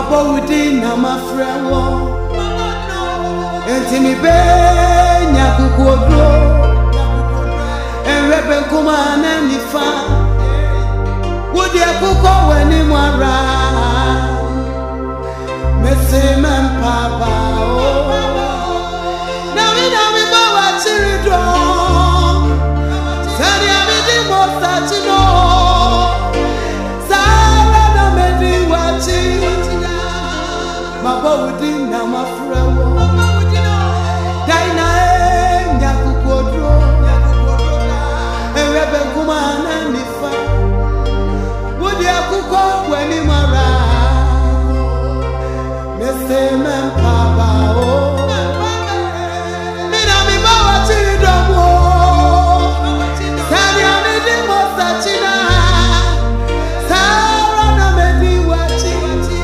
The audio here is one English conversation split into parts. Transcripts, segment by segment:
Mabodi na mafrewo enti mi be nyakukodro enrebe kuma na nifa wodi akuko wani mwara mese mempaba o na mi bawa chirido sari amidi mostachino sara na medi wachi Mabodi na mafrewo Daina nyakukodro Erebe kumana nifa Wudi akuko weni mara Mese mempaba o Nina mibawa chiridomo Sani amidi mosa china Sara na medi wachi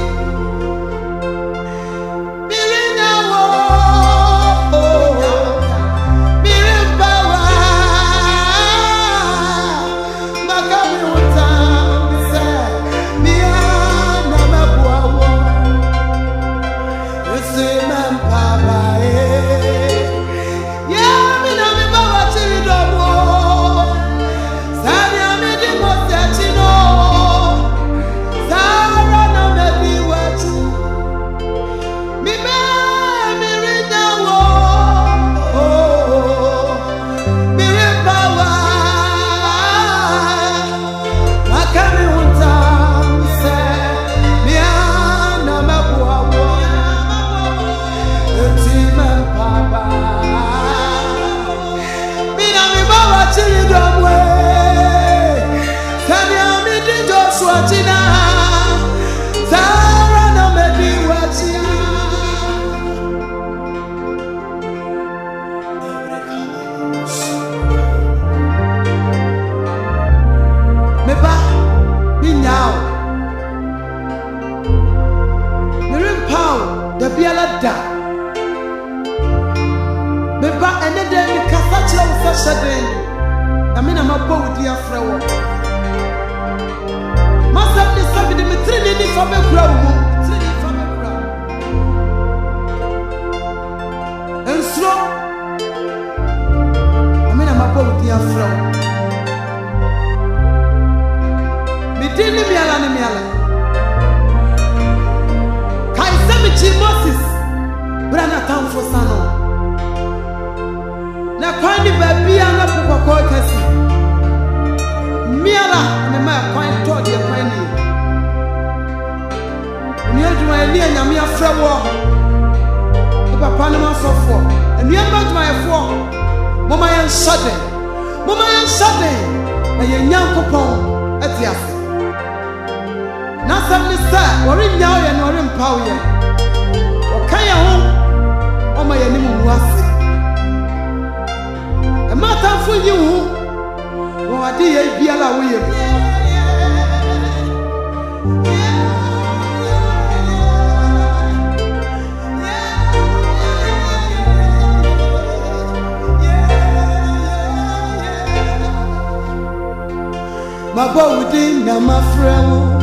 Mabodi na mafrewo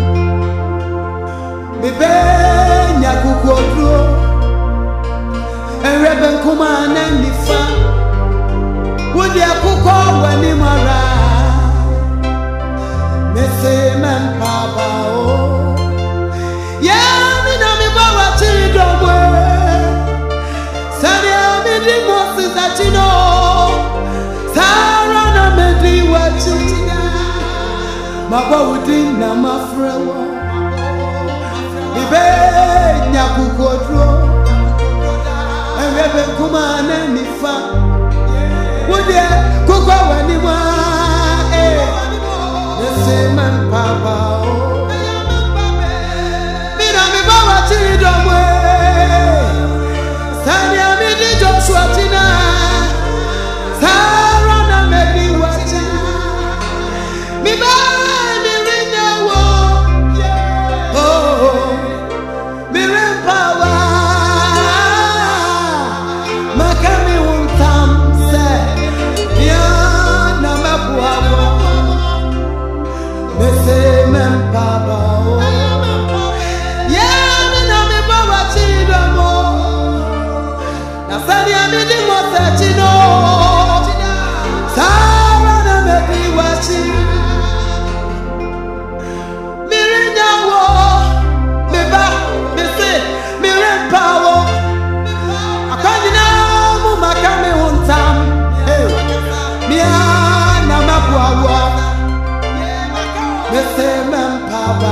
Mebe nyakukodro Enrebe nkuma na nifa Wudi akuko wani mara Mese mempaba o Yami na mibawa chiridomwe Sani amidi mosi za chino Sara na medi wachi Mabodi na mafrewo Ibe nyakukodro Enrebe kuma na nifa Wudi kuko wani mwa Nese mempaba o Mina mibawa chiridomwe Sani amidi Joshua china Sara na medi wachi Mibawa Mese mempaba midi mosechino Sara na medi wachi Mirinyawo Meba Mese Mirempawo Akanyina mu makame huntam Mia na mabwawa Mese mempawa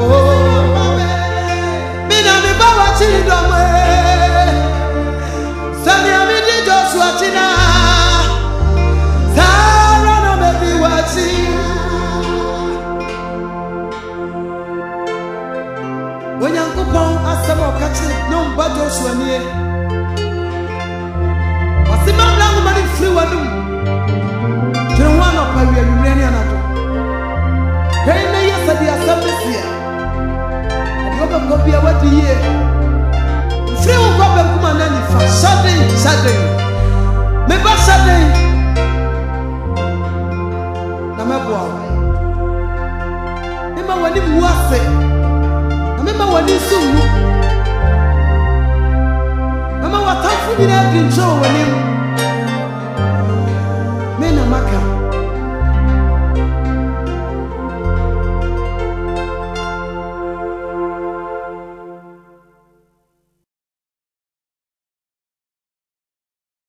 Mina mibawa chidome Sani amidi Joshua china Sara no medi wachi Onyankopon asemo kachi no mba Joshua nie Wasima mlangu mani free wanum Jeno wana pawi ya yumreni anato Kene yesa di asamnesia Adiyoka mkopia wadi ye Free ukope mkuma nani fa Shading Meba shading Na mebwa Mema wani mwase Na mema wani sumu Mema watafu nina grincho wani Mena maka